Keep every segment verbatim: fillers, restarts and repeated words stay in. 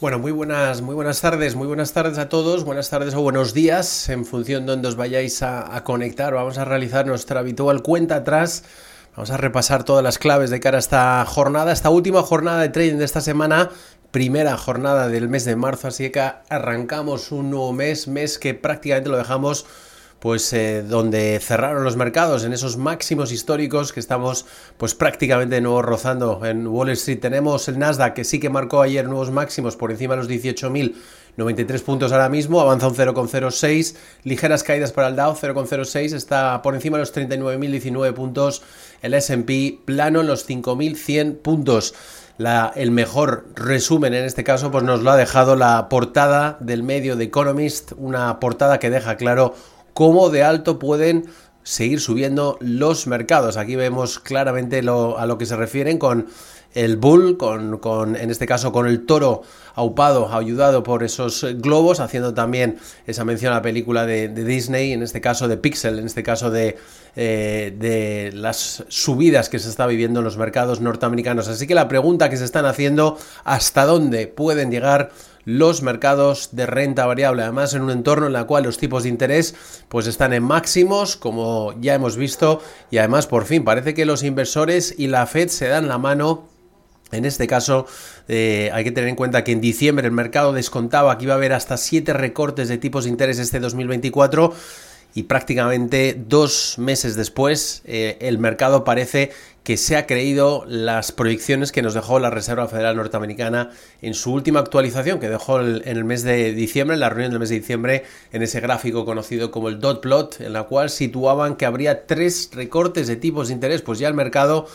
Bueno, muy buenas, muy buenas tardes, muy buenas tardes a todos, buenas tardes o buenos días, en función de donde os vayáis a, a conectar. Vamos a realizar nuestra habitual cuenta atrás, vamos a repasar todas las claves de cara a esta jornada, esta última jornada de trading de esta semana, primera jornada del mes de marzo, así que arrancamos un nuevo mes, mes que prácticamente lo dejamos pues eh, donde cerraron los mercados, en esos máximos históricos que estamos pues prácticamente de nuevo rozando en Wall Street. Tenemos el Nasdaq, que sí que marcó ayer nuevos máximos por encima de los dieciocho mil noventa y tres puntos ahora mismo, avanza un cero coma cero seis, ligeras caídas para el Dow, cero coma cero seis, está por encima de los treinta y nueve mil diecinueve puntos, el ese and pe plano en los cinco mil cien puntos. La, el mejor resumen en este caso pues nos lo ha dejado la portada del medio The Economist, una portada que deja claro cómo de alto pueden seguir subiendo los mercados. Aquí vemos claramente lo, a lo que se refieren con el bull, con, con en este caso con el toro aupado, ayudado por esos globos, haciendo también esa mención a la película de, de Disney, en este caso de Pixel, en este caso de, eh, de las subidas que se está viviendo en los mercados norteamericanos. Así que la pregunta que se están haciendo, ¿hasta dónde pueden llegar los mercados de renta variable? Además, en un entorno en el cual los tipos de interés pues están en máximos, como ya hemos visto, y además por fin parece que los inversores y la Fed se dan la mano. En este caso eh, hay que tener en cuenta que en diciembre el mercado descontaba que iba a haber hasta siete recortes de tipos de interés este dos mil veinticuatro y prácticamente dos meses después eh, el mercado parece que se ha creído las proyecciones que nos dejó la Reserva Federal Norteamericana en su última actualización, que dejó el, en el mes de diciembre, en la reunión del mes de diciembre, en ese gráfico conocido como el dot plot, en la cual situaban que habría tres recortes de tipos de interés. Pues ya el mercado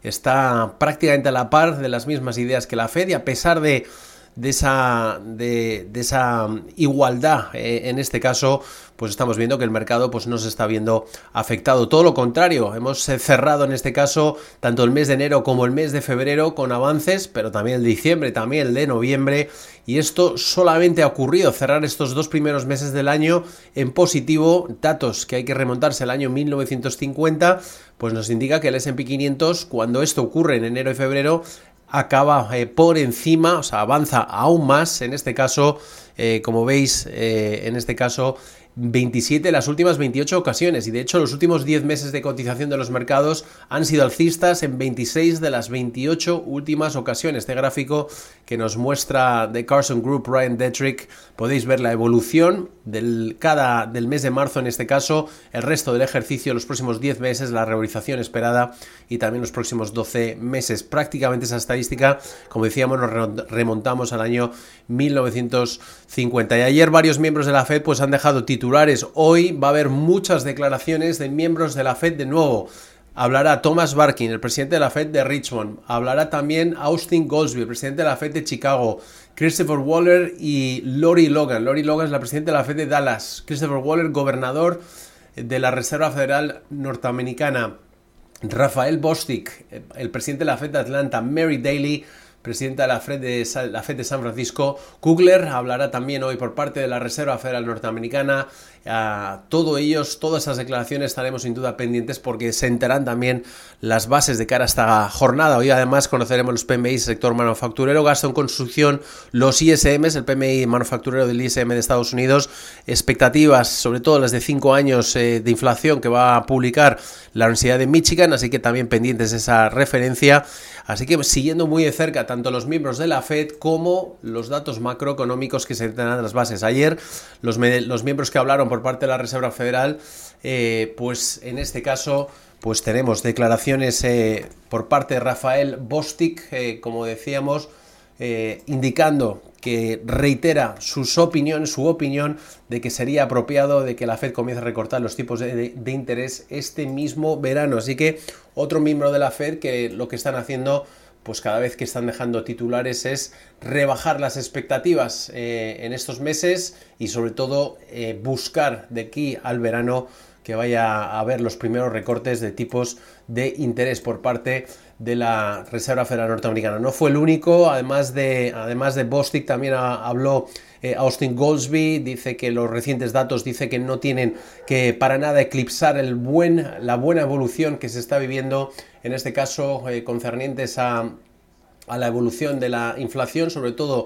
está prácticamente a la par de las mismas ideas que la Fed, y a pesar de, de, esa, de, de esa igualdad eh, en este caso, pues estamos viendo que el mercado pues no se está viendo afectado. Todo lo contrario, hemos cerrado en este caso tanto el mes de enero como el mes de febrero con avances, pero también el de diciembre, también el de noviembre, y esto solamente ha ocurrido cerrar estos dos primeros meses del año en positivo. Datos que hay que remontarse al año mil novecientos cincuenta, pues nos indica que el ese and pe quinientos, cuando esto ocurre en enero y febrero, acaba eh, por encima, o sea, avanza aún más, en este caso, eh, como veis, eh, en este caso, veintisiete de las últimas veintiocho ocasiones, y de hecho los últimos diez meses de cotización de los mercados han sido alcistas en veintiséis de las veintiocho últimas ocasiones. Este gráfico que nos muestra The Carson Group, Ryan Detrick, podéis ver la evolución del, cada, del mes de marzo en este caso, el resto del ejercicio, los próximos diez meses, la revalorización esperada y también los próximos doce meses. Prácticamente esa estadística, como decíamos, nos remontamos al año mil novecientos cincuenta, y ayer varios miembros de la Fed pues han dejado titulares. Hoy va a haber muchas declaraciones de miembros de la Fed de nuevo. Hablará Thomas Barkin, el presidente de la Fed de Richmond. Hablará también Austin Goolsbee, el presidente de la Fed de Chicago. Christopher Waller y Lori Logan. Lori Logan es la presidenta de la Fed de Dallas. Christopher Waller, gobernador de la Reserva Federal Norteamericana. Rafael Bostic, el presidente de la Fed de Atlanta. Mary Daly, presidenta de la Fed de, la Fed de San Francisco. Kugler hablará también hoy por parte de la Reserva Federal Norteamericana. Uh, todo ellos, todas esas declaraciones estaremos sin duda pendientes, porque se enterarán también las bases de cara a esta jornada. Hoy además conoceremos los pe eme i, sector manufacturero, gasto en construcción, los i ese emes, el pe eme i manufacturero del i ese eme de Estados Unidos, expectativas, sobre todo las de cinco años eh, de inflación que va a publicar la Universidad de Michigan, así que también pendientes de esa referencia. Así que siguiendo muy de cerca tanto los miembros de la Fed como los datos macroeconómicos que se tendrán de las bases. Ayer los, los miembros que hablaron por parte de la Reserva Federal, eh, pues en este caso pues tenemos declaraciones eh, por parte de Rafael Bostic, eh, como decíamos, eh, indicando que reitera sus opiniones, su opinión de que sería apropiado de que la Fed comience a recortar los tipos de, de, de interés este mismo verano. Así que otro miembro de la Fed que lo que están haciendo, pues cada vez que están dejando titulares, es rebajar las expectativas eh, en estos meses, y sobre todo eh, buscar de aquí al verano que vaya a haber los primeros recortes de tipos de interés por parte de la Reserva Federal Norteamericana. No fue el único, además de, además de Bostic, también ha, habló eh, Austin Goolsbee. Dice que los recientes datos dice que no tienen que para nada eclipsar el buen, la buena evolución que se está viviendo, en este caso eh, concernientes a, a la evolución de la inflación, sobre todo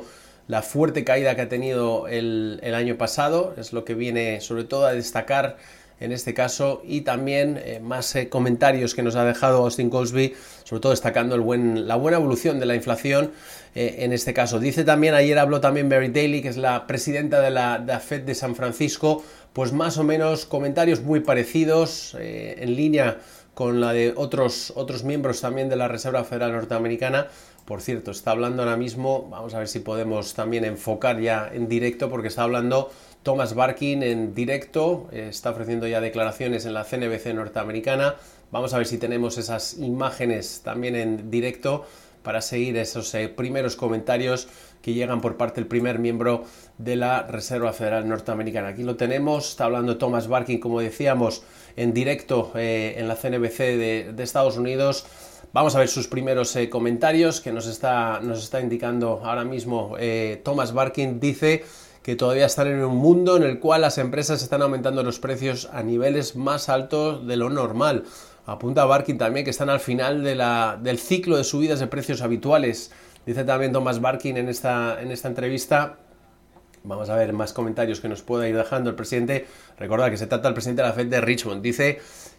la fuerte caída que ha tenido el, el año pasado, es lo que viene sobre todo a destacar en este caso, y también eh, más eh, comentarios que nos ha dejado Austin Goolsbee, sobre todo destacando el buen, la buena evolución de la inflación eh, en este caso. Dice también, ayer habló también Mary Daly, que es la presidenta de la, de la Fed de San Francisco, pues más o menos comentarios muy parecidos, eh, en línea con la de otros, otros miembros también de la Reserva Federal Norteamericana. Por cierto, está hablando ahora mismo, vamos a ver si podemos también enfocar ya en directo, porque está hablando Thomas Barkin en directo, eh, está ofreciendo ya declaraciones en la C N B C norteamericana. Vamos a ver si tenemos esas imágenes también en directo para seguir esos eh, primeros comentarios que llegan por parte del primer miembro de la Reserva Federal Norteamericana. Aquí lo tenemos, está hablando Thomas Barkin, como decíamos, en directo eh, en la C N B C de, de Estados Unidos. Vamos a ver sus primeros eh, comentarios que nos está, nos está indicando ahora mismo eh, Thomas Barkin. Dice que todavía están en un mundo en el cual las empresas están aumentando los precios a niveles más altos de lo normal. Apunta Barkin también que están al final de la, del ciclo de subidas de precios habituales. Dice también Thomas Barkin en esta, en esta entrevista. Vamos a ver más comentarios que nos pueda ir dejando el presidente. Recordad que se trata del presidente de la Fed de Richmond. Dice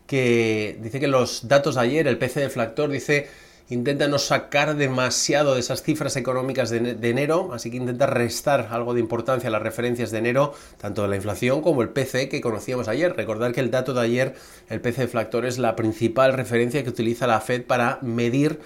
que, dice que los datos de ayer, el P C deflactor, dice, intenta no sacar demasiado de esas cifras económicas de, de enero, así que intenta restar algo de importancia a las referencias de enero, tanto de la inflación como el P C que conocíamos ayer. Recordad que el dato de ayer, el P C deflactor, es la principal referencia que utiliza la Fed para medir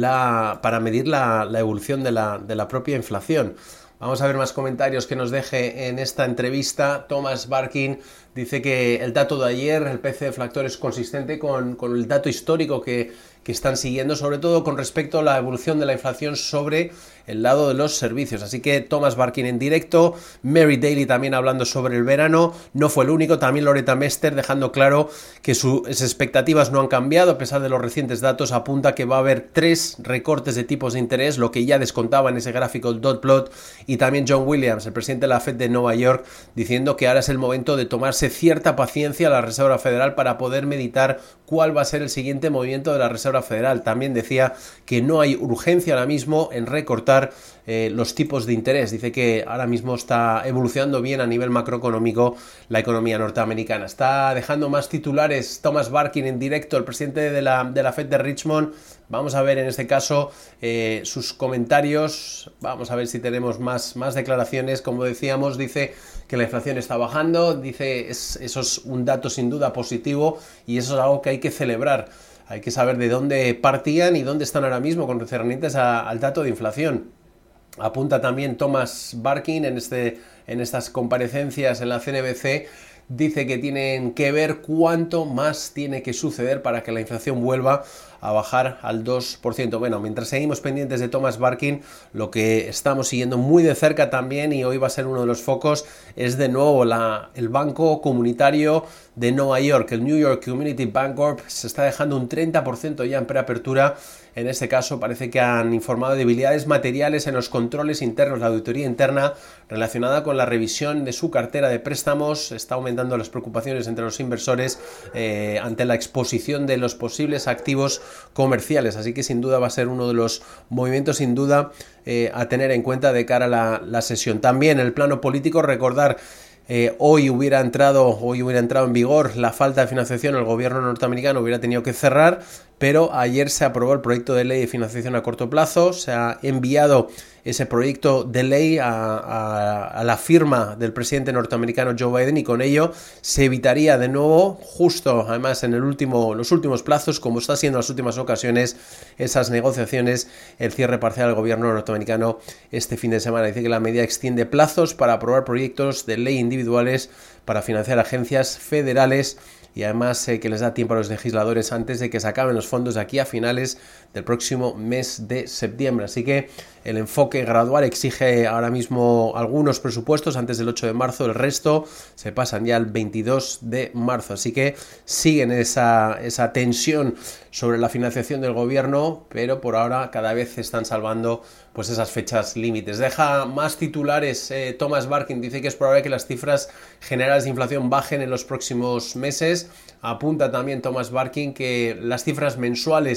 la, para medir la, la evolución de la, de la propia inflación. Vamos a ver más comentarios que nos deje en esta entrevista. Thomas Barkin dice que el dato de ayer, el P C deflactor, es consistente con, con el dato histórico que, que están siguiendo, sobre todo con respecto a la evolución de la inflación sobre el lado de los servicios. Así que Thomas Barkin en directo, Mary Daly también hablando sobre el verano, no fue el único, también Loretta Mester dejando claro que sus expectativas no han cambiado a pesar de los recientes datos. Apunta que va a haber tres recortes de tipos de interés, lo que ya descontaba en ese gráfico el dot plot, y también John Williams, el presidente de la Fed de Nueva York, diciendo que ahora es el momento de tomarse cierta paciencia a la Reserva Federal para poder meditar cuál va a ser el siguiente movimiento de la Reserva Federal. También decía que no hay urgencia ahora mismo en recortar eh, los tipos de interés. Dice que ahora mismo está evolucionando bien a nivel macroeconómico la economía norteamericana. Está dejando más titulares Thomas Barkin en directo, el presidente de la, de la Fed de Richmond. Vamos a ver en este caso eh, sus comentarios. Vamos a ver si tenemos más, más declaraciones. Como decíamos, dice que la inflación está bajando. Dice es, eso es un dato sin duda positivo y eso es algo que hay que celebrar. Hay que saber de dónde partían y dónde están ahora mismo con referentes a, al dato de inflación. Apunta también Thomas Barkin en, este, en estas comparecencias en la C N B C. Dice que tienen que ver cuánto más tiene que suceder para que la inflación vuelva a bajar al dos por ciento. Bueno, mientras seguimos pendientes de Thomas Barkin, lo que estamos siguiendo muy de cerca también, y hoy va a ser uno de los focos, es de nuevo la, el Banco Comunitario de Nueva York. El New York Community Bancorp se está dejando un treinta por ciento ya en preapertura. En este caso parece que han informado de debilidades materiales en los controles internos, la auditoría interna relacionada con la revisión de su cartera de préstamos. Está aumentando las preocupaciones entre los inversores eh, ante la exposición de los posibles activos comerciales. Así que sin duda va a ser uno de los movimientos sin duda eh, a tener en cuenta de cara a la, la sesión. También el plano político, recordar Eh, hoy hubiera entrado hoy hubiera entrado en vigor la falta de financiación, el gobierno norteamericano hubiera tenido que cerrar, pero ayer se aprobó el proyecto de ley de financiación a corto plazo. Se ha enviado ese proyecto de ley a, a, a la firma del presidente norteamericano Joe Biden, y con ello se evitaría de nuevo, justo además en el último, los últimos plazos, como está siendo en las últimas ocasiones, esas negociaciones, el cierre parcial del gobierno norteamericano este fin de semana. Dice que la medida extiende plazos para aprobar proyectos de ley individuales para financiar agencias federales, y además eh, que les da tiempo a los legisladores antes de que se acaben los fondos de aquí a finales del próximo mes de septiembre. Así que el enfoque gradual exige ahora mismo algunos presupuestos antes del ocho de marzo, el resto se pasan ya al veintidós de marzo. Así que siguen esa, esa tensión sobre la financiación del gobierno, pero por ahora cada vez se están salvando pues esas fechas límites. Deja más titulares eh, Thomas Barkin. Dice que es probable que las cifras generales de inflación bajen en los próximos meses. Apunta también Thomas Barkin que las cifras mensuales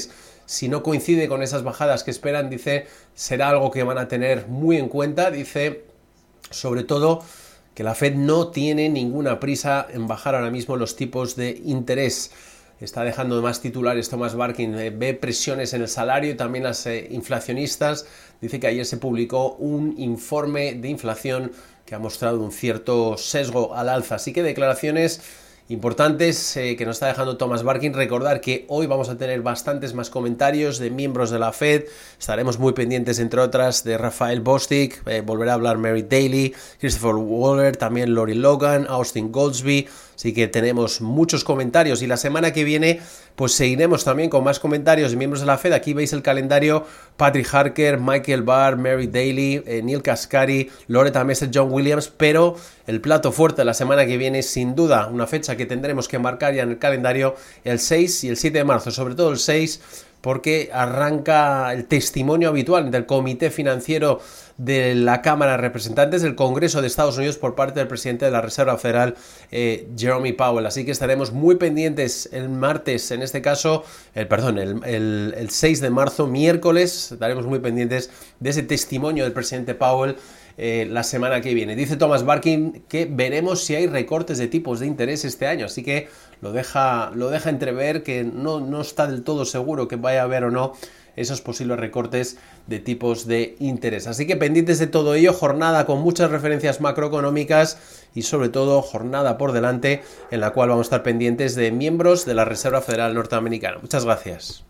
si no coincide con esas bajadas que esperan, dice, será algo que van a tener muy en cuenta. Dice, sobre todo, que la Fed no tiene ninguna prisa en bajar ahora mismo los tipos de interés. Está dejando más titulares Thomas Barkin, eh, ve presiones en el salario y también las eh, inflacionistas. Dice que ayer se publicó un informe de inflación que ha mostrado un cierto sesgo al alza. Así que declaraciones importantes eh, que nos está dejando Thomas Barkin. Recordar que hoy vamos a tener bastantes más comentarios de miembros de la Fed. Estaremos muy pendientes, entre otras, de Rafael Bostic. Eh, volverá a hablar Mary Daly, Christopher Waller, también Lori Logan, Austin Goldsby. Así que tenemos muchos comentarios y la semana que viene pues seguiremos también con más comentarios de miembros de la Fed. Aquí veis el calendario: Patrick Harker, Michael Barr, Mary Daly, eh, Neil Kaskari, Loretta Mester, John Williams. Pero el plato fuerte de la semana que viene, sin duda, una fecha que tendremos que marcar ya en el calendario, el seis y el siete de marzo, sobre todo el seis, porque arranca el testimonio habitual del Comité Financiero de la Cámara de Representantes del Congreso de Estados Unidos por parte del presidente de la Reserva Federal, eh, Jerome Powell. Así que estaremos muy pendientes el martes, en este caso, el, perdón, el, el, el seis de marzo, miércoles, estaremos muy pendientes de ese testimonio del presidente Powell eh, la semana que viene. Dice Thomas Barkin que veremos si hay recortes de tipos de interés este año, así que lo deja, lo deja entrever que no, no está del todo seguro que vaya a haber o no esos posibles recortes de tipos de interés. Así que pendientes de todo ello, jornada con muchas referencias macroeconómicas y sobre todo jornada por delante en la cual vamos a estar pendientes de miembros de la Reserva Federal Norteamericana. Muchas gracias.